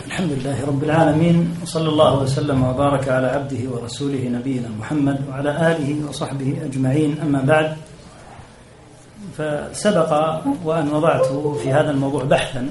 الحمد لله رب العالمين، وصلى الله وسلم وبارك على عبده ورسوله نبينا محمد وعلى آله وصحبه أجمعين. أما بعد، فسبق وأن وضعت في هذا الموضوع بحثا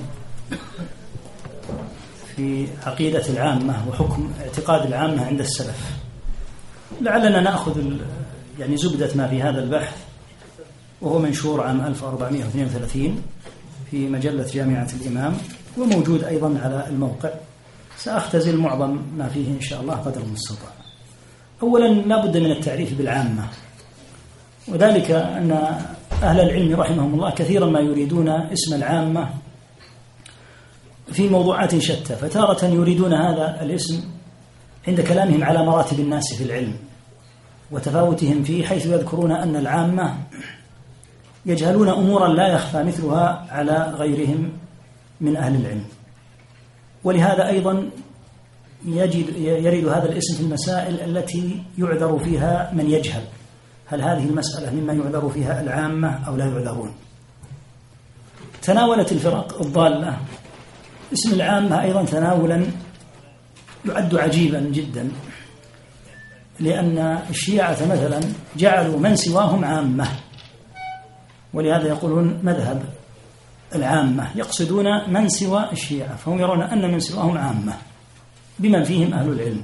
في عقيدة العامة وحكم اعتقاد العامة عند السلف. لعلنا نأخذ زبدة ما في هذا البحث، وهو منشور عام 1432 في مجلة جامعة الإمام، وموجود أيضا على الموقع. سأختزل معظم ما فيه إن شاء الله قدر المستطاع. أولا، لا بد من التعريف بالعامة، وذلك أن أهل العلم رحمهم الله كثيرا ما يريدون اسم العامة في موضوعات شتى، فتارة يريدون هذا الاسم عند كلامهم على مراتب الناس في العلم وتفاوتهم فيه، حيث يذكرون أن العامة يجهلون أمورا لا يخفى مثلها على غيرهم من أهل العلم. ولهذا أيضا يريد هذا الاسم في المسائل التي يعذر فيها من يجهل، هل هذه المسألة مما يعذر فيها العامة أو لا يعذرون. تناولت الفرق الضالة اسم العامة أيضا تناولا يعد عجيبا جدا، لأن الشيعة مثلا جعلوا من سواهم عامة، ولهذا يقولون مذهب العامة، يقصدون من سوى الشيعة، فهم يرون أن من سواهم عامة بمن فيهم أهل العلم.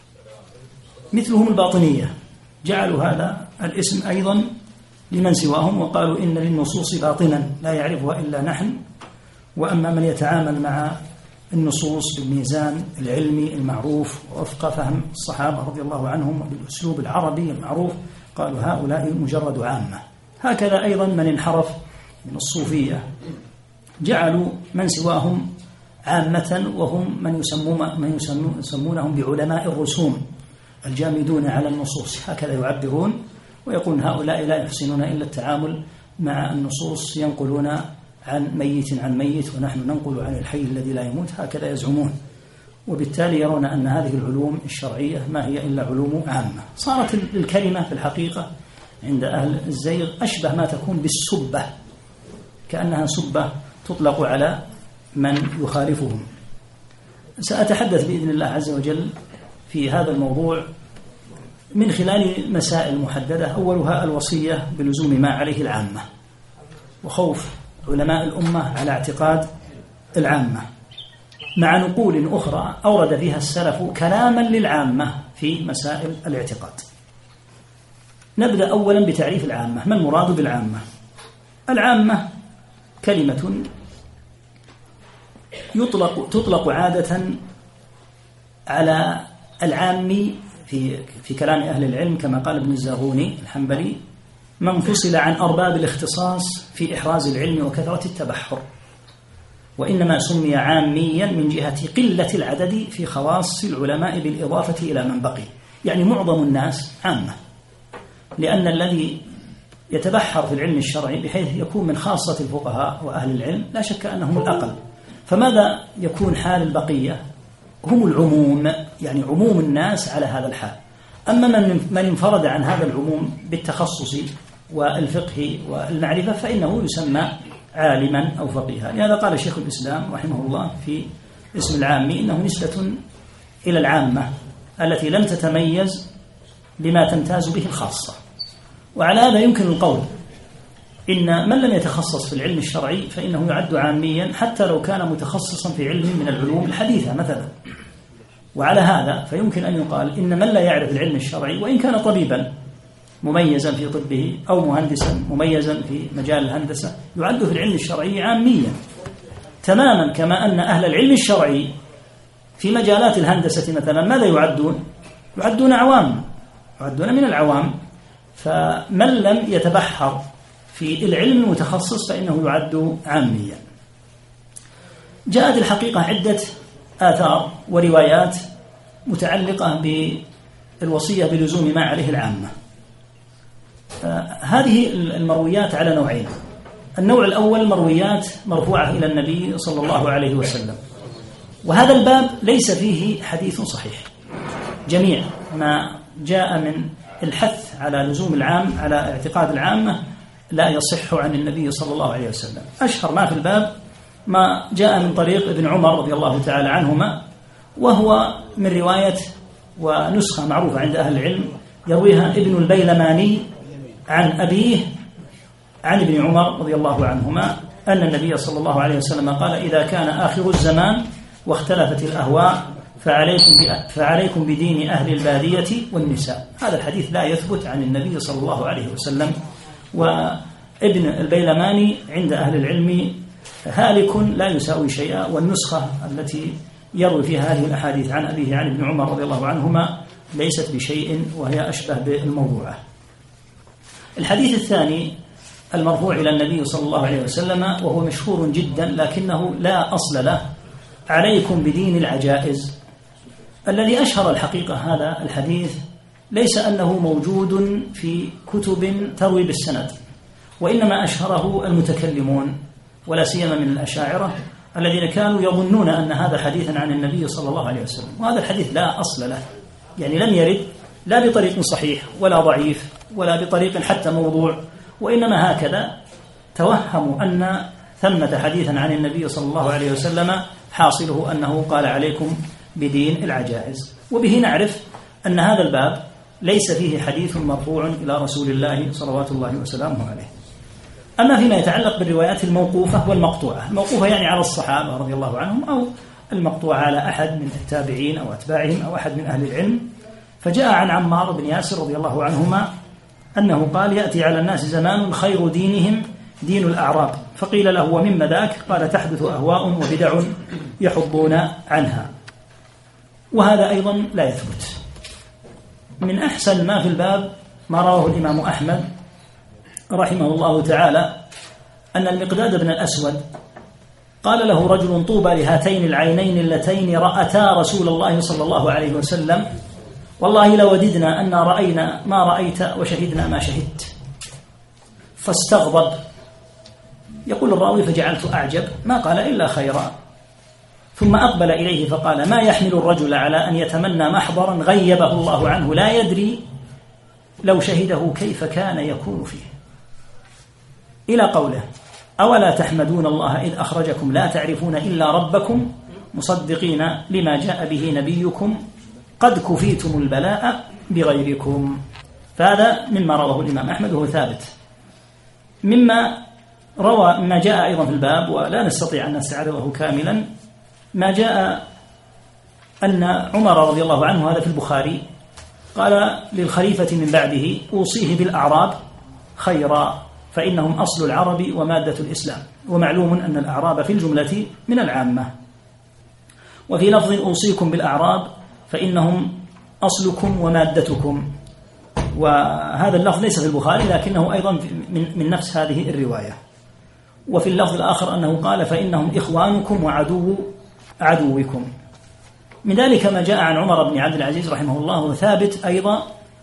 مثلهم الباطنية جعلوا هذا الاسم أيضا لمن سواهم، وقالوا إن للنصوص باطنا لا يعرفها إلا نحن، وأما من يتعامل مع النصوص بالميزان العلمي المعروف ووفق فهم الصحابة رضي الله عنهم بالأسلوب العربي المعروف، قالوا هؤلاء مجرد عامة. هكذا أيضا من انحرف من الصوفية جعلوا من سواهم عامة، وهم من يسمونهم بعلماء الرسوم الجامدون على النصوص، هكذا يعبرون، ويقول هؤلاء لا يحسنون إلا التعامل مع النصوص، ينقلون عن ميت عن ميت ونحن ننقل عن الحي الذي لا يموت، هكذا يزعمون. وبالتالي يرون أن هذه العلوم الشرعية ما هي إلا علوم عامة. صارت الكلمة في الحقيقة عند أهل الزيغ أشبه ما تكون بالسبة، كأنها سبة تطلق على من يخالفهم. سأتحدث بإذن الله عز وجل في هذا الموضوع من خلال مسائل محددة. أولها الوصية بلزوم ما عليه العامة، وخوف علماء الأمة على اعتقاد العامة، مع نقول أخرى أورد فيها السلف كلاما للعامة في مسائل الاعتقاد. نبدأ أولا بتعريف العامة. ما المراد بالعامة؟ العامة كلمة تطلق عادة على العامي في كلام أهل العلم، كما قال ابن الزاغوني الحنبلي: من فصل عن أرباب الاختصاص في إحراز العلم وكثرة التبحر، وإنما سمي عاميا من جهة قلة العدد في خواص العلماء بالإضافة إلى من بقي. يعني معظم الناس عامة، لأن الذي يتبحر في العلم الشرعي بحيث يكون من خاصة الفقهاء وأهل العلم لا شك أنهم الأقل. فماذا يكون حال البقية؟ هم العموم، يعني عموم الناس على هذا الحال. أما من انفرد عن هذا العموم بالتخصص والفقه والمعرفة فإنه يسمى عالما أو فقيها. لهذا قال شيخ الإسلام رحمه الله في اسم العامي إنه نسبة إلى العامة التي لم تتميز بما تمتاز به الخاصة. وعلى هذا يمكن القول إن من لم يتخصص في العلم الشرعي فإنه يعد عاميا حتى لو كان متخصصا في علم من العلوم الحديثة مثلا. وعلى هذا فيمكن أن يقال إن من لا يعرف العلم الشرعي وإن كان طبيبا مميزا في طبه أو مهندسا مميزا في مجال الهندسة يعد في العلم الشرعي عاميا، تماما كما أن أهل العلم الشرعي في مجالات الهندسة مثلا ماذا يعدون؟ يعدون عوام، يعدون من العوام. فمن لم يتبحر في العلم المتخصص فإنه يعد عاميا. جاءت الحقيقة عدة آثار وروايات متعلقة بالوصية بلزوم ما عليه العامة. هذه المرويات على نوعين. النوع الأول مرويات مرفوعة إلى النبي صلى الله عليه وسلم، وهذا الباب ليس فيه حديث صحيح. جميع ما جاء من الحث على لزوم العام على اعتقاد العامة لا يصح عن النبي صلى الله عليه وسلم. أشهر ما في الباب ما جاء من طريق ابن عمر رضي الله تعالى عنهما، وهو من رواية ونسخة معروفة عند أهل العلم يرويها ابن البيلماني عن أبيه عن ابن عمر رضي الله عنهما أن النبي صلى الله عليه وسلم قال: إذا كان آخر الزمان واختلفت الأهواء فعليكم بدين أهل البادية والنساء. هذا الحديث لا يثبت عن النبي صلى الله عليه وسلم، وابن البيلماني عند أهل العلم هالك لا يساوي شيئا، والنسخة التي يروي فيها هذه الأحاديث عن أبيه عن ابن عمر رضي الله عنهما ليست بشيء، وهي أشبه بالموضوعة. الحديث الثاني المرفوع إلى النبي صلى الله عليه وسلم، وهو مشهور جدا لكنه لا أصل له: عليكم بدين العجائز. الذي أشهر الحقيقة هذا الحديث ليس أنه موجود في كتب تروي بالسند، وإنما أشهره المتكلمون، ولا سيما من الأشاعرة الذين كانوا يظنون أن هذا حديثا عن النبي صلى الله عليه وسلم، وهذا الحديث لا أصل له، يعني لم يرد لا بطريق صحيح ولا ضعيف ولا بطريق حتى موضوع، وإنما هكذا توهموا أن ثمة حديثا عن النبي صلى الله عليه وسلم حاصله أنه قال: عليكم بدين العجائز. وبه نعرف أن هذا الباب ليس فيه حديث مرفوع إلى رسول الله صلوات الله وسلامه عليه. أما فيما يتعلق بالروايات الموقوفة والمقطوعة، الموقوفة يعني على الصحابة رضي الله عنهم، أو المقطوعة على أحد من التابعين أو أتباعهم أو أحد من أهل العلم، فجاء عن عمار بن ياسر رضي الله عنهما أنه قال: يأتي على الناس زمان خير دينهم دين الأعراب، فقيل له: ومما ذاك؟ قال: تحدث أهواء وبدع يحضون عنها. وهذا أيضا لا يثبت. من أحسن ما في الباب ما رواه الإمام أحمد رحمه الله تعالى أن المقداد بن الأسود قال له رجل: طوبى لهاتين العينين اللتين رأتا رسول الله صلى الله عليه وسلم، والله لوددنا أن رأينا ما رأيت وشهدنا ما شهدت. فاستغضب. يقول الراوي: فجعلت أعجب، ما قال إلا خيرا، ثم أقبل إليه فقال: ما يحمل الرجل على أن يتمنى محضرا غيبه الله عنه لا يدري لو شهده كيف كان يكون فيه، إلى قوله: أولا تحمدون الله إذ أخرجكم لا تعرفون إلا ربكم مصدقين لما جاء به نبيكم قد كفيتم البلاء بغيركم. فهذا مما رواه الإمام أحمد وهو ثابت. مما جاء أيضا في الباب ولا نستطيع أن نستعرضه كاملا، ما جاء أن عمر رضي الله عنه، هذا في البخاري، قال للخليفة من بعده: أوصيه بالأعراب خيرا فإنهم أصل العرب ومادة الإسلام، ومعلوم أن الأعراب في الجملة من العامة. وفي لفظ: أوصيكم بالأعراب فإنهم أصلكم ومادتكم. وهذا اللفظ ليس في البخاري لكنه أيضا من نفس هذه الرواية. وفي اللفظ الآخر أنه قال: فإنهم إخوانكم وعدوكم. من ذلك ما جاء عن عمر بن عبد العزيز رحمه الله وثابت أيضا،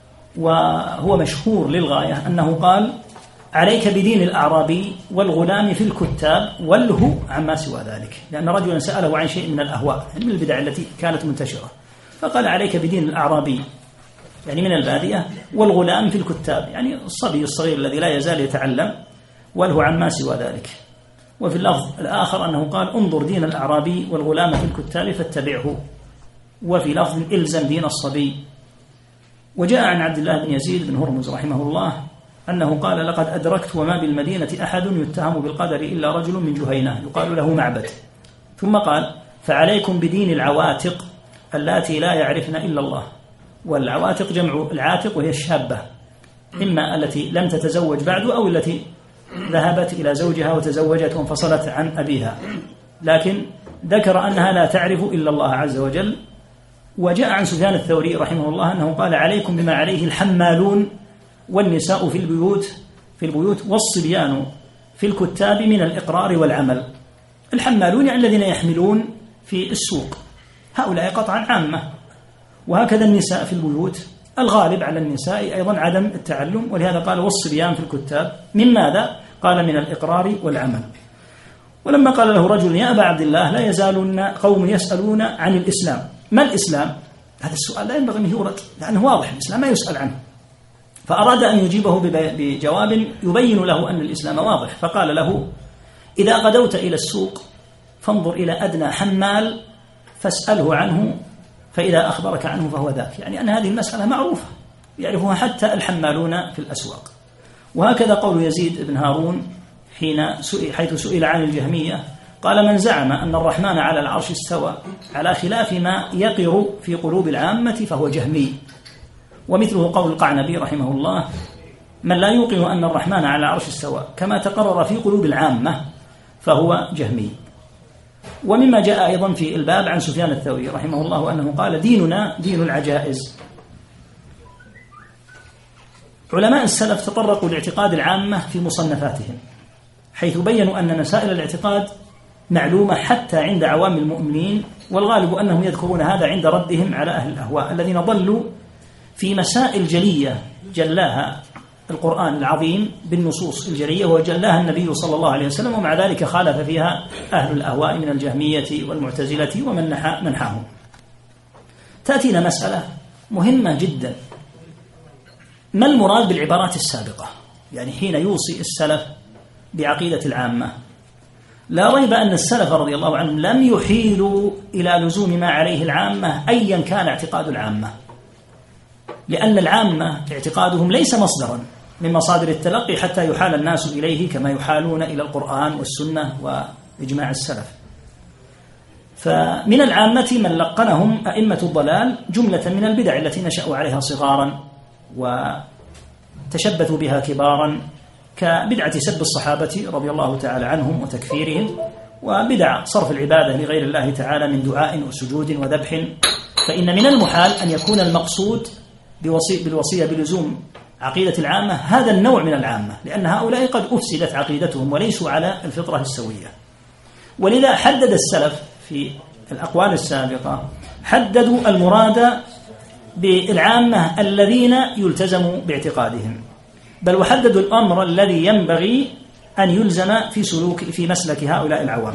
وهو مشهور للغاية، أنه قال: عليك بدين الأعرابي والغلام في الكتاب وله عما سوى ذلك، لأن رجلا سأله عن شيء من الأهواء، يعني من البدع التي كانت منتشرة، فقال: عليك بدين الأعرابي يعني من البادية، والغلام في الكتاب يعني الصبي الصغير الذي لا يزال يتعلم، وله عما سوى ذلك. وفي اللفظ الآخر أنه قال: انظر دين الأعرابي والغلام في الكتاب فاتبعه. وفي لفظ: إلزم دين الصبي. وجاء عن عبد الله بن يزيد بن هرمز رحمه الله أنه قال: لقد أدركت وما بالمدينة أحد يتهم بالقدر إلا رجل من جهينة يقال له معبد. ثم قال: فعليكم بدين العواتق اللاتي لا يعرفن إلا الله. والعواتق جمع العاتق، وهي الشابة، إما التي لم تتزوج بعد أو التي ذهبت إلى زوجها وتزوجت وانفصلت عن أبيها، لكن ذكر أنها لا تعرف إلا الله عز وجل. وجاء عن سفيان الثوري رحمه الله أنه قال: عليكم بما عليه الحمالون والنساء في البيوت والصبيان في الكتاب من الإقرار والعمل. الحمالون يعني الذين يحملون في السوق، هؤلاء قطعا عامة. وهكذا النساء في البيوت، الغالب على النساء أيضا عدم التعلم، ولهذا قال: والصبيان في الكتاب من ماذا؟ قال: من الإقرار والعمل. ولما قال له رجل: يا أبا عبد الله، لا يزالون قوم يسألون عن الإسلام، ما الإسلام؟ هذا السؤال لا ينبغي أن يورد، لأنه واضح، الإسلام ما يسأل عنه. فأراد أن يجيبه بجواب يبين له أن الإسلام واضح، فقال له: إذا غدوت إلى السوق فانظر إلى أدنى حمال فاسأله عنه، فإذا أخبرك عنه فهو ذاك. يعني أن هذه المسألة معروفة يعرفها حتى الحمالون في الأسواق. وهكذا قول يزيد بن هارون حيث سئل عن الجهمية قال: من زعم أن الرحمن على العرش استوى على خلاف ما يقر في قلوب العامة فهو جهمي. ومثله قول القعنبي رحمه الله: من لا يوقن أن الرحمن على العرش استوى كما تقرر في قلوب العامة فهو جهمي. ومما جاء أيضا في الباب عن سفيان الثوري رحمه الله أنه قال: ديننا دين العجائز. علماء السلف تطرقوا لاعتقاد العامة في مصنفاتهم، حيث بينوا أن مسائل الاعتقاد معلومة حتى عند عوام المؤمنين، والغالب أنهم يذكرون هذا عند ردهم على أهل الأهواء الذين ضلوا في مسائل جلية جلاها القرآن العظيم بالنصوص الجلية وجلاها النبي صلى الله عليه وسلم، ومع ذلك خالف فيها أهل الأهواء من الجهمية والمعتزلة ومن منحاهم. تأتينا مسألة مهمة جدا: ما المراد بالعبارات السابقة؟ يعني حين يوصي السلف بعقيدة العامة، لا ريب أن السلف رضي الله عنهم لم يحيلوا إلى لزوم ما عليه العامة أيا كان اعتقاد العامة، لأن العامة اعتقادهم ليس مصدرا من مصادر التلقي حتى يحال الناس إليه كما يحالون إلى القرآن والسنة وإجماع السلف. فمن العامة من لقنهم أئمة الضلال جملة من البدع التي نشأوا عليها صغارا وتشبثوا بها كبارا، كبدعة سب الصحابة رضي الله تعالى عنهم وتكفيرهم، وبدع صرف العبادة لغير الله تعالى من دعاء وسجود وذبح. فإن من المحال أن يكون المقصود بالوصية بلزوم عقيدة العامة هذا النوع من العامة، لأن هؤلاء قد أفسدت عقيدتهم وليسوا على الفطرة السوية. ولذا حدد السلف في الأقوال السابقة، حددوا المراد بالعامة الذين يلتزموا باعتقادهم، بل وحددوا الأمر الذي ينبغي أن يلزم في مسلك هؤلاء العوام.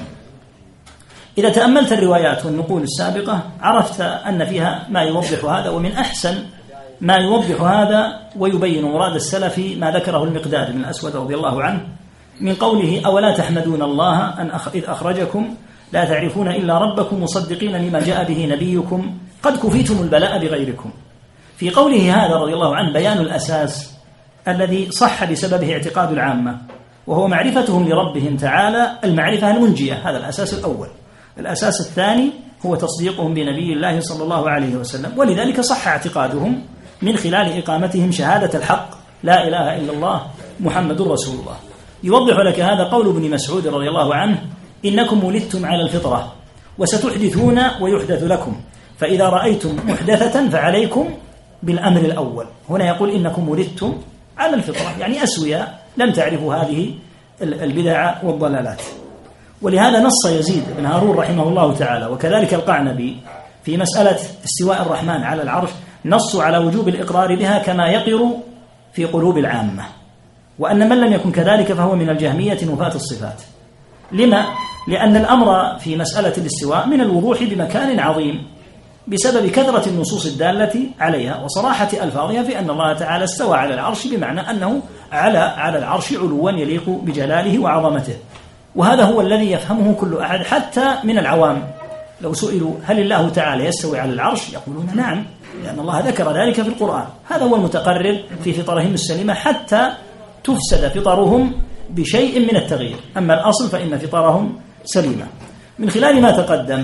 إذا تأملت الروايات والنقول السابقة عرفت أن فيها ما يوضح هذا، ومن أحسن ما يوضح هذا ويبين مراد السلف ما ذكره المقداد بن الأسود رضي الله عنه من قوله: أولا تحمدون الله أن إذ أخرجكم لا تعرفون إلا ربكم مصدقين لما جاء به نبيكم قد كفيتم البلاء بغيركم. في قوله هذا رضي الله عنه بيان الأساس الذي صح بسببه اعتقاد العامة، وهو معرفتهم لربهم تعالى المعرفة المنجية. هذا الأساس الأول. الأساس الثاني هو تصديقهم بنبي الله صلى الله عليه وسلم، ولذلك صح اعتقادهم من خلال إقامتهم شهادة الحق لا إله إلا الله محمد رسول الله. يوضح لك هذا قول ابن مسعود رضي الله عنه: إنكم ولدتم على الفطرة وستحدثون ويحدث لكم، فإذا رأيتم محدثة فعليكم بالأمر الأول. هنا يقول إنكم ولدتم على الفطرة، يعني أسوياء لم تعرفوا هذه البدع والضلالات. ولهذا نص يزيد بن هارون رحمه الله تعالى وكذلك القعنبي في مسألة استواء الرحمن على العرش، نصوا على وجوب الإقرار بها كما يقر في قلوب العامة، وأن من لم يكن كذلك فهو من الجهمية نفاة الصفات. لما؟ لأن الأمر في مسألة الاستواء من الوضوح بمكان عظيم بسبب كثرة النصوص الدالة عليها وصراحة ألفاظها في أن الله تعالى استوى على العرش، بمعنى أنه على العرش علوا يليق بجلاله وعظمته. وهذا هو الذي يفهمه كل أحد حتى من العوام. لو سئلوا هل الله تعالى يستوي على العرش يقولون نعم، لأن الله ذكر ذلك في القرآن. هذا هو المتقرر في فطرهم السليمة حتى تفسد فطرهم بشيء من التغيير، أما الأصل فإن فطرهم سليمة. من خلال ما تقدم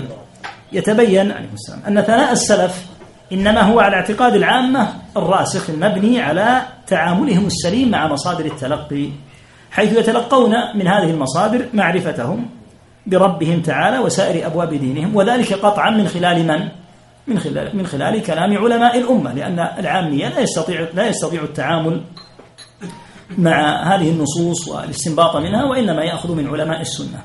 يتبين أن ثناء السلف إنما هو على اعتقاد العامة الراسخ المبني على تعاملهم السليم مع مصادر التلقي، حيث يتلقون من هذه المصادر معرفتهم بربهم تعالى وسائر أبواب دينهم، وذلك قطعا من خلال من خلال كلام علماء الأمة، لأن العامية لا يستطيع التعامل مع هذه النصوص والاستنباط منها، وإنما يأخذ من علماء السنة.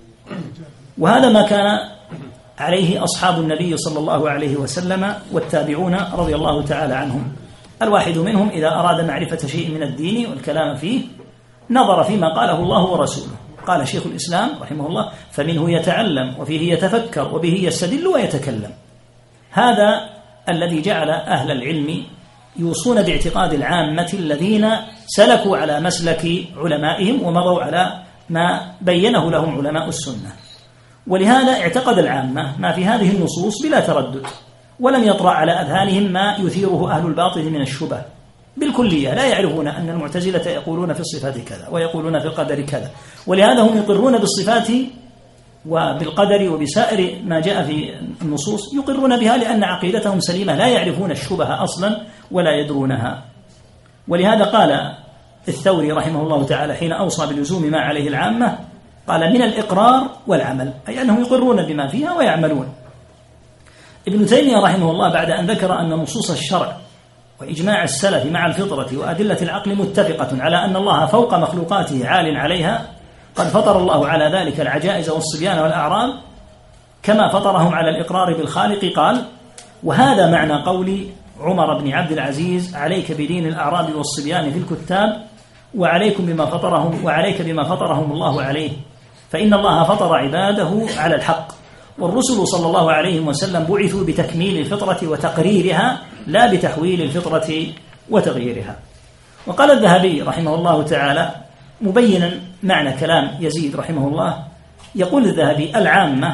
وهذا ما كان عليه أصحاب النبي صلى الله عليه وسلم والتابعون رضي الله تعالى عنهم. الواحد منهم إذا أراد معرفة شيء من الدين والكلام فيه نظر فيما قاله الله ورسوله. قال شيخ الإسلام رحمه الله: فمنه يتعلم وفيه يتفكر وبه يستدل ويتكلم. هذا الذي جعل أهل العلم يوصون باعتقاد العامة الذين سلكوا على مسلك علمائهم ومضوا على ما بينه لهم علماء السنة. ولهذا اعتقد العامة ما في هذه النصوص بلا تردد، ولم يطرأ على أذهانهم ما يثيره أهل الباطل من الشبه بالكلية. لا يعرفون أن المعتزلة يقولون في الصفات كذا ويقولون في القدر كذا، ولهذا هم يقرون بالصفات وبالقدر وبسائر ما جاء في النصوص، يقرون بها لأن عقيدتهم سليمة، لا يعرفون الشبه أصلا ولا يدرونها. ولهذا قال الثوري رحمه الله تعالى حين أوصى بلزوم ما عليه العامة، قال من الإقرار والعمل، أي أنهم يقرون بما فيها ويعملون. ابن تيمية رحمه الله بعد أن ذكر أن نصوص الشرع وإجماع السلف مع الفطرة وأدلة العقل متفقة على أن الله فوق مخلوقاته عال عليها، قد فطر الله على ذلك العجائز والصبيان والأعراب كما فطرهم على الإقرار بالخالق، قال: وهذا معنى قول عمر بن عبد العزيز: عليك بدين الأعراب والصبيان في الكتاب وعليك بما فطرهم الله عليه، فإن الله فطر عباده على الحق، والرسل صلى الله عليه وسلم بعثوا بتكميل الفطرة وتقريرها لا بتحويل الفطرة وتغييرها. وقال الذهبي رحمه الله تعالى مبينا معنى كلام يزيد رحمه الله، يقول الذهبي: العامة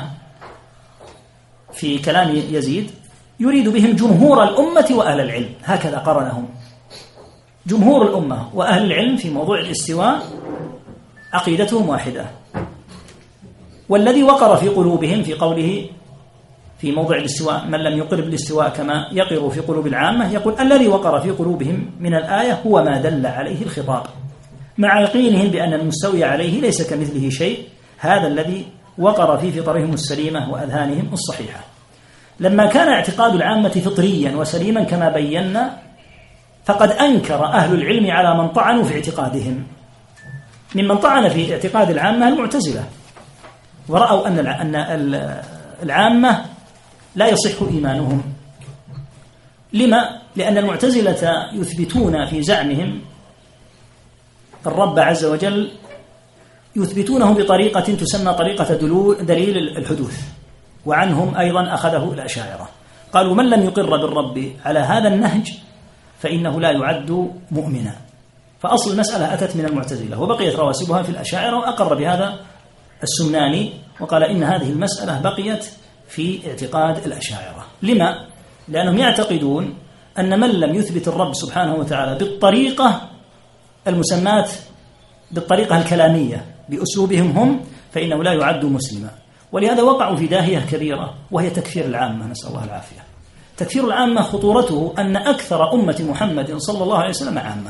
في كلام يزيد يريد بهم جمهور الأمة وأهل العلم، هكذا قرنهم. جمهور الأمة وأهل العلم في موضوع الاستواء عقيدتهم واحدة، والذي وقر في قلوبهم في قوله في موضع الاستواء: من لم يقر بالاستواء كما يقر في قلوب العامة، يقول: الذي وقر في قلوبهم من الآية هو ما دل عليه الخطاب، مع يقينهم بأن المستوي عليه ليس كمثله شيء، هذا الذي وقر في فطرهم السليمة وأذهانهم الصحيحة. لما كان اعتقاد العامة فطريا وسليما كما بينا، فقد أنكر أهل العلم على من طعنوا في اعتقادهم. ممن طعن في اعتقاد العامة المعتزلة، ورأوا أن العامة لا يصح إيمانهم. لما؟ لأن المعتزلة يثبتون في زعمهم الرب عز وجل، يثبتونه بطريقة تسمى طريقة دليل الحدوث، وعنهم أيضا أخذه الأشاعرة. قالوا: من لم يقر بالرب على هذا النهج فإنه لا يعد مؤمنا. فأصل المسألة أتت من المعتزلة، وبقيت رواسبها في الأشاعرة، وأقر بهذا السمناني وقال إن هذه المسألة بقيت في اعتقاد الأشاعرة. لما؟ لأنهم يعتقدون أن من لم يثبت الرب سبحانه وتعالى بالطريقة المسمات بالطريقة الكلامية بأسلوبهم هم، فإنه لا يعد مسلما. ولهذا وقعوا في داهية كبيرة، وهي تكفير العامة، نسأل الله العافية. تكفير العامة خطورته أن أكثر أمة محمد صلى الله عليه وسلم عامة،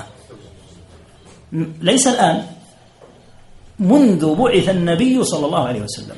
ليس الآن، منذ بعث النبي صلى الله عليه وسلم.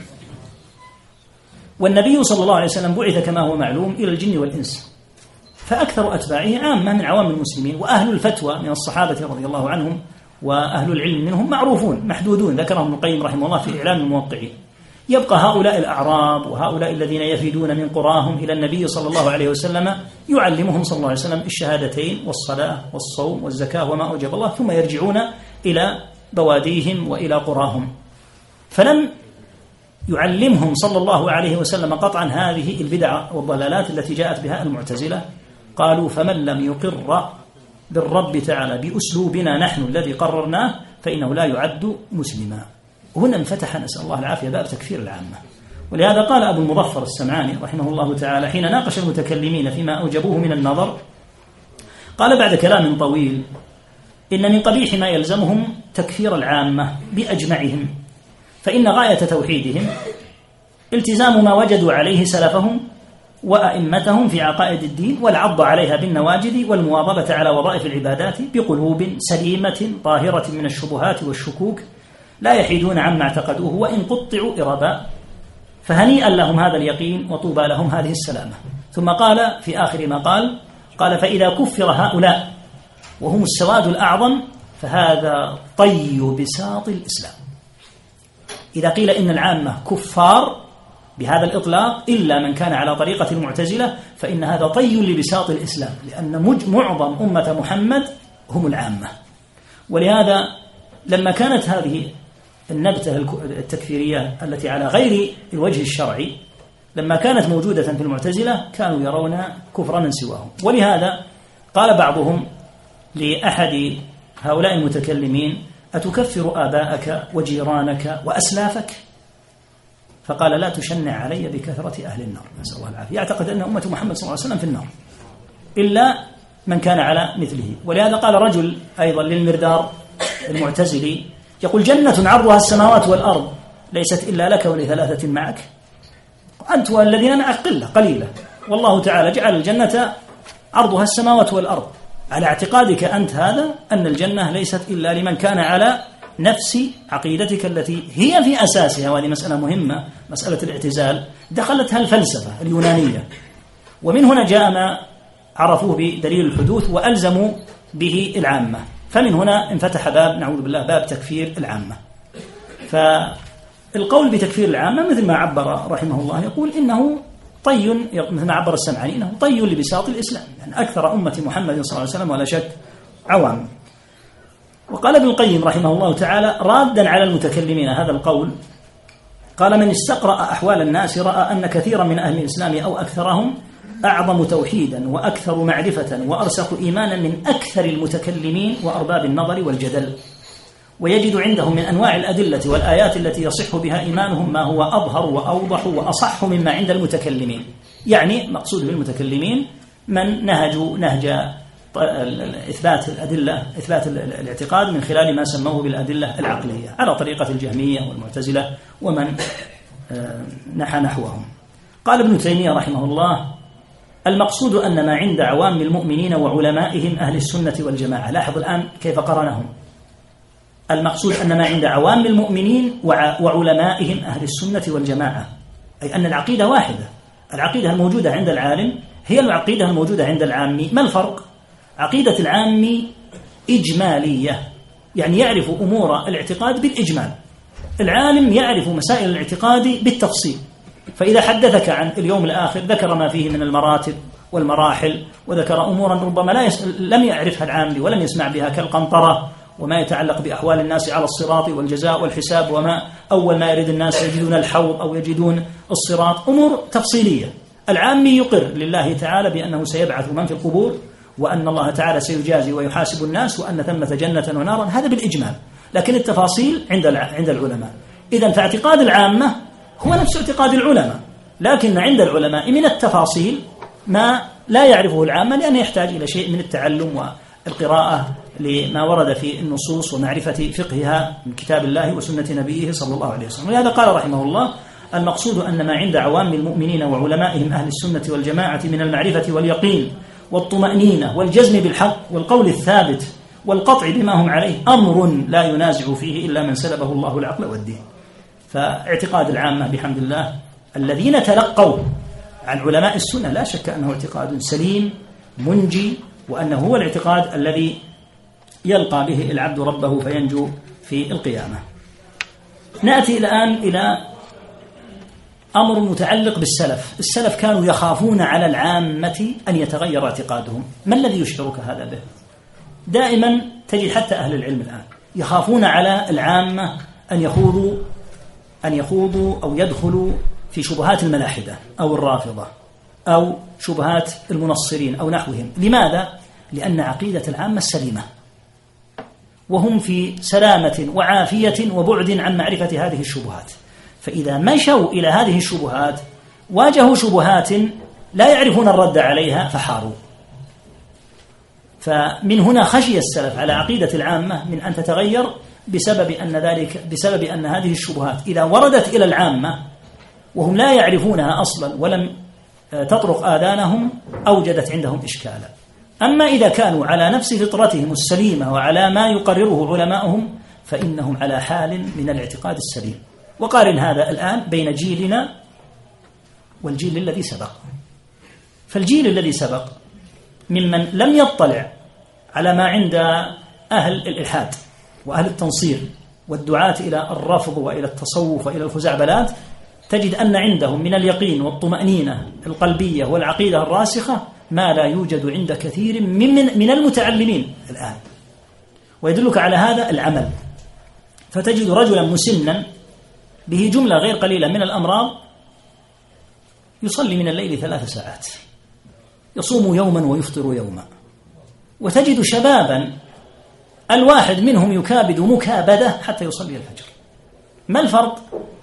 والنبي صلى الله عليه وسلم بعث كما هو معلوم إلى الجن والإنس، فأكثر أتباعه عامة من عوام المسلمين. وأهل الفتوى من الصحابة رضي الله عنهم وأهل العلم منهم معروفون محدودون، ذكرهم ابن القيم رحمه الله في إعلام الموقعين. يبقى هؤلاء الأعراب وهؤلاء الذين يفيدون من قراهم إلى النبي صلى الله عليه وسلم، يعلمهم صلى الله عليه وسلم الشهادتين والصلاة والصوم والزكاة وما أوجب الله، ثم يرجعون إلى بواديهم وإلى قراهم. فلم يعلمهم صلى الله عليه وسلم قطعا هذه البدع والضلالات التي جاءت بها المعتزلة. قالوا: فمن لم يقر بالرب تعالى بأسلوبنا نحن الذي قررناه فإنه لا يعد مسلما. وهنا انفتح نسأل الله العافية باب تكفير العامة. ولهذا قال أبو المظفر السمعاني رحمه الله تعالى حين ناقش المتكلمين فيما أوجبوه من النظر، قال بعد كلام طويل: إن من قبيح ما يلزمهم تكفير العامة بأجمعهم، فإن غاية توحيدهم التزام ما وجدوا عليه سلفهم وأئمتهم في عقائد الدين، والعض عليها بالنواجذ، والمواظبة على وظائف العبادات بقلوب سليمة طاهرة من الشبهات والشكوك، لا يحيدون عما اعتقدوه وإن قطعوا إربا، فهنيئا لهم هذا اليقين وطوبى لهم هذه السلامة. ثم قال في آخر ما قال: فإذا كفر هؤلاء وهم السواد الأعظم فهذا طي بساط الإسلام. إذا قيل إن العامة كفار بهذا الإطلاق إلا من كان على طريقة المعتزلة، فإن هذا طي لبساط الإسلام، لأن معظم أمة محمد هم العامة. ولهذا لما كانت هذه النبتة التكفيرية التي على غير الوجه الشرعي لما كانت موجودة في المعتزلة، كانوا يرون كفر من سواهم. ولهذا قال بعضهم لأحد هؤلاء المتكلمين: أتكفر آباءك وجيرانك وأسلافك؟ فقال لا تشنع علي بكثرة أهل النار، نسأل الله العافية. يعتقد أن أمة محمد صلى الله عليه وسلم في النار إلا من كان على مثله. ولهذا قال رجل أيضا للمردار المعتزلي يقول جنة عرضها السماوات والأرض ليست إلا لك ولثلاثة معك، أنت والذين معك قليلة، والله تعالى جعل الجنة عرضها السماوات والأرض. على اعتقادك أنت هذا أن الجنة ليست إلا لمن كان على نفس عقيدتك التي هي في أساسها، وهذه مسألة مهمة، مسألة الاعتزال دخلتها الفلسفة اليونانية، ومن هنا جاء ما عرفوه بدليل الحدوث وألزموا به العامة، فمن هنا انفتح باب نعوذ بالله باب تكفير العامة. فالقول بتكفير العامة مثل ما عبر رحمه الله يقول إنه طي، مثل ما عبر السمعاني إنه طي لبساط الإسلام، يعني أكثر أمة محمد صلى الله عليه وسلم ولا شك عوام. وقال ابن القيم رحمه الله تعالى رادا على المتكلمين هذا القول، قال من استقرأ أحوال الناس رأى أن كثيرا من أهل الإسلام أو أكثرهم أعظم توحيدا وأكثر معرفة وأرسخ إيمانا من أكثر المتكلمين وأرباب النظر والجدل، ويجد عندهم من أنواع الأدلة والآيات التي يصح بها إيمانهم ما هو أظهر وأوضح وأصح مما عند المتكلمين. يعني مقصود بالمتكلمين من نهجوا نهج إثبات الأدلة، إثبات الاعتقاد من خلال ما سموه بالأدلة العقلية على طريقة الجهمية والمعتزلة ومن نحى نحوهم. قال ابن تيمية رحمه الله المقصود أن ما عند عوام المؤمنين وعلمائهم أهل السنة والجماعة. لاحظ الآن كيف قرنهم. المقصود أن ما عند عوام المؤمنين وعلمائهم أهل السنة والجماعة، أي أن العقيدة واحدة، العقيدة الموجودة عند العالم هي العقيدة الموجودة عند العامي. ما الفرق؟ عقيدة العامي إجمالية، يعني يعرف أمور الاعتقاد بالإجمال، العالم يعرف مسائل الاعتقاد بالتفصيل. فإذا حدثك عن اليوم الآخر ذكر ما فيه من المراتب والمراحل، وذكر أمورا ربما لم يعرفها العامي ولم يسمع بها كالقنطرة وما يتعلق بأحوال الناس على الصراط والجزاء والحساب، وما أول ما يريد الناس يجدون الحوض أو يجدون الصراط، أمور تفصيلية. العامي يقر لله تعالى بأنه سيبعث من في القبور، وأن الله تعالى سيجازي ويحاسب الناس، وأن ثمة جنة ونارا، هذا بالإجمال، لكن التفاصيل عند العلماء. إذن فاعتقاد العامة هو نفس اعتقاد العلماء، لكن عند العلماء من التفاصيل ما لا يعرفه العامة، لأنه يحتاج إلى شيء من التعلم والقراءة لما ورد في النصوص ومعرفة فقهها من كتاب الله وسنة نبيه صلى الله عليه وسلم. ولهذا قال رحمه الله المقصود أن ما عند عوام المؤمنين وعلمائهم أهل السنة والجماعة من المعرفة واليقين والطمأنينة والجزم بالحق والقول الثابت والقطع بما هم عليه أمر لا ينازع فيه إلا من سلبه الله العقل والدين. فاعتقاد العامة بحمد الله الذين تلقوا عن علماء السنة لا شك أنه اعتقاد سليم منجي، وأنه هو الاعتقاد الذي يلقى به العبد ربه فينجو في القيامة. نأتي الآن إلى أمر متعلق بالسلف. السلف كانوا يخافون على العامة أن يتغير اعتقادهم. ما الذي يشعرك هذا به؟ دائما تجد حتى أهل العلم الآن يخافون على العامة أن يخوضوا أو يدخلوا في شبهات الملاحدة أو الرافضة أو شبهات المنصرين أو نحوهم. لماذا؟ لأن عقيدة العامة سليمة، وهم في سلامة وعافية وبعد عن معرفة هذه الشبهات. فإذا مشوا إلى هذه الشبهات واجهوا شبهات لا يعرفون الرد عليها فحاروا. فمن هنا خشي السلف على عقيدة العامة من أن تتغير بسبب أن هذه الشبهات إذا وردت إلى العامة وهم لا يعرفونها أصلا ولم تطرق آذانهم أوجدت عندهم إشكالا. أما إذا كانوا على نفس فطرتهم السليمة وعلى ما يقرره علماؤهم فإنهم على حال من الاعتقاد السليم. وقارن هذا الآن بين جيلنا والجيل الذي سبق. فالجيل الذي سبق ممن لم يطلع على ما عند أهل الإلحاد وأهل التنصير والدعاة إلى الرفض وإلى التصوف وإلى الخزعبلات، تجد أن عندهم من اليقين والطمأنينة القلبية والعقيدة الراسخة ما لا يوجد عند كثير من المتعلمين الآن. ويدلك على هذا العمل، فتجد رجلا مسنا به جملة غير قليلة من الأمراض يصلي من الليل 3 ساعات، يصوم يوما ويفطر يوما. وتجد شبابا الواحد منهم يكابد مكابدة حتى يصلي الفجر. ما الفرق؟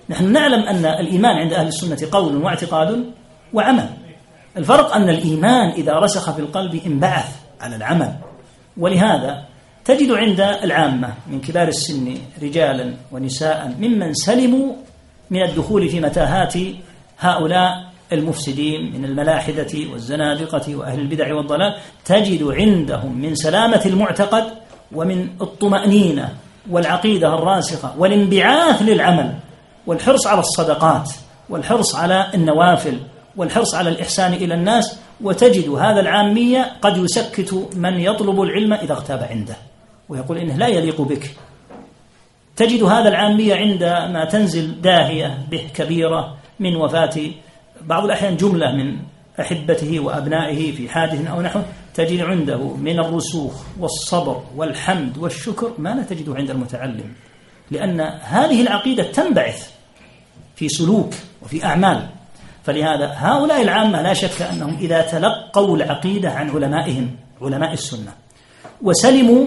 نحن نعلم أن الإيمان عند أهل السنة قول واعتقاد وعمل. الفرق أن الإيمان إذا رسخ في القلب انبعث على العمل. ولهذا تجد عند العامة من كبار السن رجالا ونساء ممن سلموا من الدخول في متاهات هؤلاء المفسدين من الملاحدة والزنادقة وأهل البدع والضلال، تجد عندهم من سلامة المعتقد ومن الطمأنينة والعقيدة الراسخة والانبعاث للعمل والحرص على الصدقات والحرص على النوافل والحرص على الإحسان إلى الناس. وتجد هذا العامية قد يسكت من يطلب العلم إذا اغتاب عنده ويقول إنه لا يليق بك. تجد هذا العامية عندما تنزل داهية به كبيرة من وفاة بعض الأحيان جملة من أحبته وأبنائه في حادث أو نحو، تجد عنده من الرسوخ والصبر والحمد والشكر ما لا تجده عند المتعلم، لأن هذه العقيدة تنبعث في سلوك وفي أعمال. فلهذا هؤلاء العامة لا شك أنهم إذا تلقوا العقيدة عن علمائهم علماء السنة وسلموا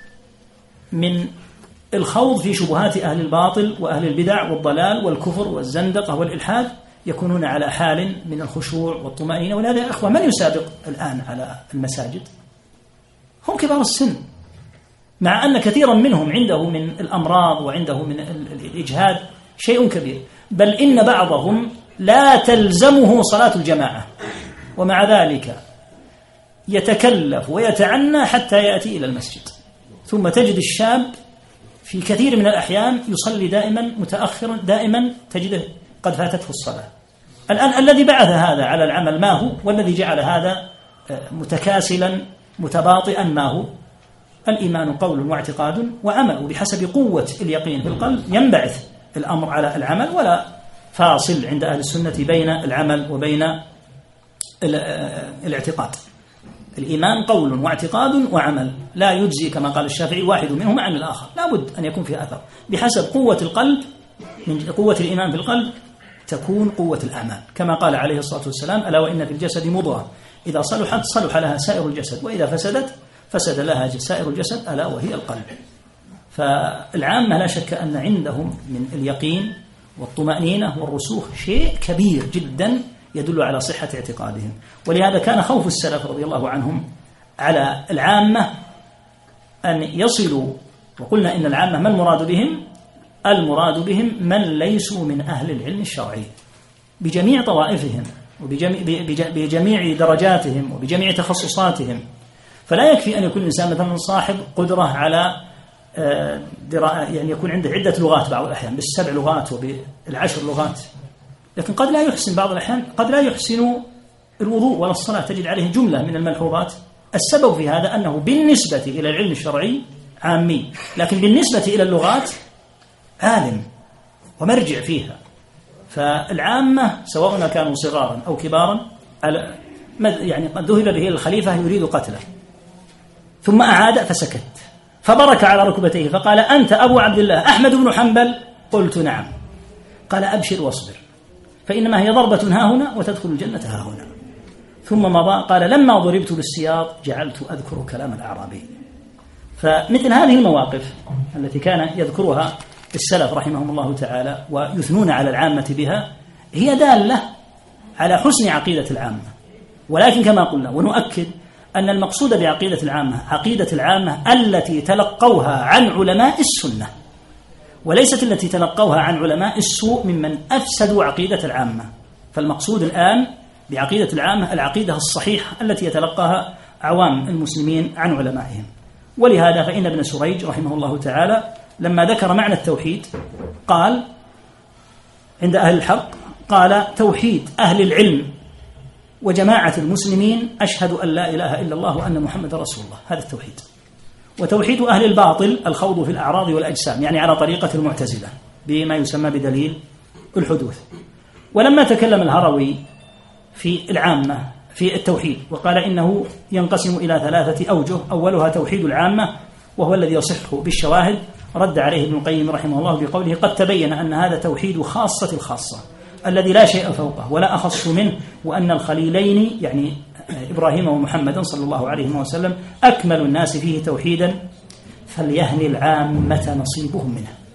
من الخوض في شبهات أهل الباطل وأهل البدع والضلال والكفر والزندقة والإلحاد، يكونون على حال من الخشوع والطمأنينة. ولهذا يا أخوة، من يسابق الآن على المساجد؟ هم كبار السن، مع أن كثيرا منهم عنده من الأمراض وعنده من الإجهاد شيء كبير، بل إن بعضهم لا تلزمه صلاة الجماعة ومع ذلك يتكلف ويتعنى حتى يأتي إلى المسجد. ثم تجد الشاب في كثير من الأحيان يصلي دائما متأخرا، دائما تجده قد فاتته الصلاة. الآن الذي بعث هذا على العمل ما هو؟ والذي جعل هذا متكاسلا متباطئا ما هو؟ الإيمان قول واعتقاد وعمل، وبحسب قوة اليقين في القلب ينبعث الأمر على العمل، ولا فاصل عند أهل السنة بين العمل وبين الاعتقاد. الإيمان قول واعتقاد وعمل، لا يجزي كما قال الشافعي واحد منهما عن الآخر، لا بد أن يكون فيه أثر. بحسب قوة القلب، من قوة الإيمان في القلب تكون قوة الأعمال، كما قال عليه الصلاة والسلام: ألا وإن في الجسد مضغة إذا صلحت صلح لها سائر الجسد وإذا فسدت فسد لها سائر الجسد ألا وهي القلب. فالعامة لا شك أن عندهم من اليقين والطمأنينة والرسوخ شيء كبير جدا يدل على صحة اعتقادهم. ولهذا كان خوف السلف رضي الله عنهم على العامة أن يصلوا، وقلنا إن العامة ما المراد بهم؟ المراد بهم من ليسوا من أهل العلم الشرعي بجميع طوائفهم وبجميع درجاتهم وبجميع تخصصاتهم. فلا يكفي أن يكون الإنسان مثلا صاحب قدرة على يعني يكون عنده عدة لغات بعض الأحيان، بالسبع لغات وبالعشر لغات، لكن قد لا يحسن بعض الأحيان، قد لا يحسن الوضوء ولا الصلاة، تجد عليه جملة من الملحوظات. السبب في هذا أنه بالنسبة إلى العلم الشرعي عامي، لكن بالنسبة إلى اللغات عالم ومرجع فيها. فالعامة سواء كانوا صغارا أو كبارا، يعني قد ذهب به الخليفة يريد قتله ثم أعاد فسكت، فبرك على ركبتيه فقال: أنت أبو عبد الله أحمد بن حنبل؟ قلت نعم. قال: أبشر واصبر فإنما هي ضربة هاهنا وتدخل الجنة هاهنا. ثم مضى. قال: لما ضربت بالسياط جعلت أذكر كلام الأعرابي. فمثل هذه المواقف التي كان يذكرها السلف رحمهم الله تعالى ويثنون على العامة بها هي دالة على حسن عقيدة العامة. ولكن كما قلنا ونؤكد أن المقصود بعقيدة العامة عقيدة العامة التي تلقوها عن علماء السنة، وليست التي تلقوها عن علماء السوء ممن أفسدوا عقيدة العامة. فالمقصود الآن بعقيدة العامة العقيدة الصحيحة التي يتلقاها عوام المسلمين عن علمائهم. ولهذا فإن ابن سريج رحمه الله تعالى لما ذكر معنى التوحيد قال عند أهل الحق، قال: توحيد أهل العلم وجماعة المسلمين أشهد أن لا إله إلا الله وأن محمد رسول الله، هذا التوحيد. وتوحيد أهل الباطل الخوض في الأعراض والأجسام، يعني على طريقة المعتزلة بما يسمى بدليل الحدوث. ولما تكلم الهروي في العامة في التوحيد وقال إنه ينقسم إلى 3 أوجه، أولها توحيد العامة وهو الذي يصح بالشواهد، رد عليه ابن القيم رحمه الله بقوله: قد تبين أن هذا توحيد خاصة الخاصة الذي لا شيء فوقه ولا أخص منه، وأن الخليلين يعني إبراهيم ومحمدا صلى الله عليه وسلم أكمل الناس فيه توحيدا، فليهن العامة نصيبهم منه.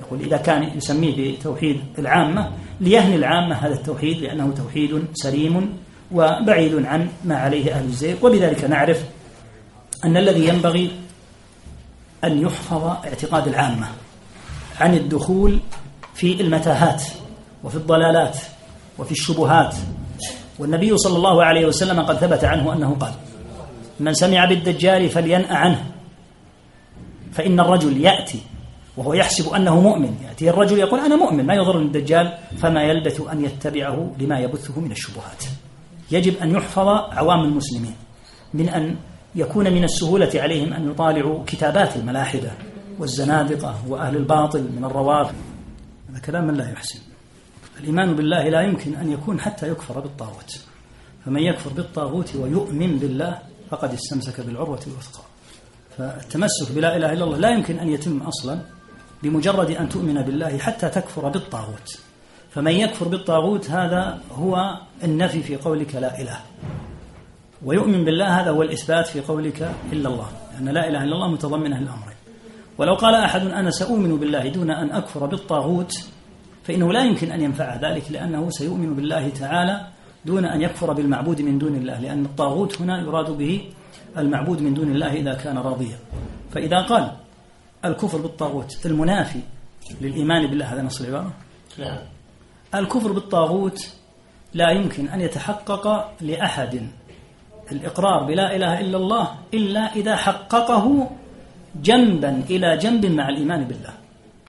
يقول إذا كان يسميه بتوحيد العامة ليهني العامة هذا التوحيد لأنه توحيد سليم وبعيد عن ما عليه أهل الزيغ. وبذلك نعرف أن الذي ينبغي أن يحفظ اعتقاد العامة عن الدخول في المتاهات وفي الضلالات وفي الشبهات. والنبي صلى الله عليه وسلم قد ثبت عنه أنه قال: من سمع بالدجال فلينأ عنه، فإن الرجل يأتي وهو يحسب أنه مؤمن، يأتي الرجل يقول أنا مؤمن ما يضر الدجال، فما يلبث أن يتبعه لما يبثه من الشبهات. يجب أن يحفظ عوام المسلمين من أن يكون من السهولة عليهم أن يطالعوا كتابات الملاحدة والزنادقة وأهل الباطل من الروافض. هذا كلام لا يحسن. الإيمان بالله لا يمكن أن يكون حتى يكفر بالطاغوت، فمن يكفر بالطاغوت ويؤمن بالله فقد استمسك بالعروة الوثقى. فالتمسك بلا إله إلا الله لا يمكن أن يتم أصلا بمجرد أن تؤمن بالله حتى تكفر بالطاغوت. فمن يكفر بالطاغوت هذا هو النفي في قولك لا إله، ويؤمن بالله هذا هو الإثبات في قولك إلا الله، لأن لا إله إلا الله متضمنة الأمرين. ولو قال أحد أنا سأؤمن بالله دون أن أكفر بالطاغوت فإنه لا يمكن أن ينفع ذلك، لأنه سيؤمن بالله تعالى دون أن يكفر بالمعبود من دون الله، لأن الطاغوت هنا يراد به المعبود من دون الله إذا كان راضيا. فإذا قال الكفر بالطاغوت المنافي للإيمان بالله، هذا نص العبارة؟ لا. الكفر بالطاغوت لا يمكن أن يتحقق لأحد الإقرار بلا إله إلا الله إلا إذا حققه جنبا إلى جنب مع الإيمان بالله.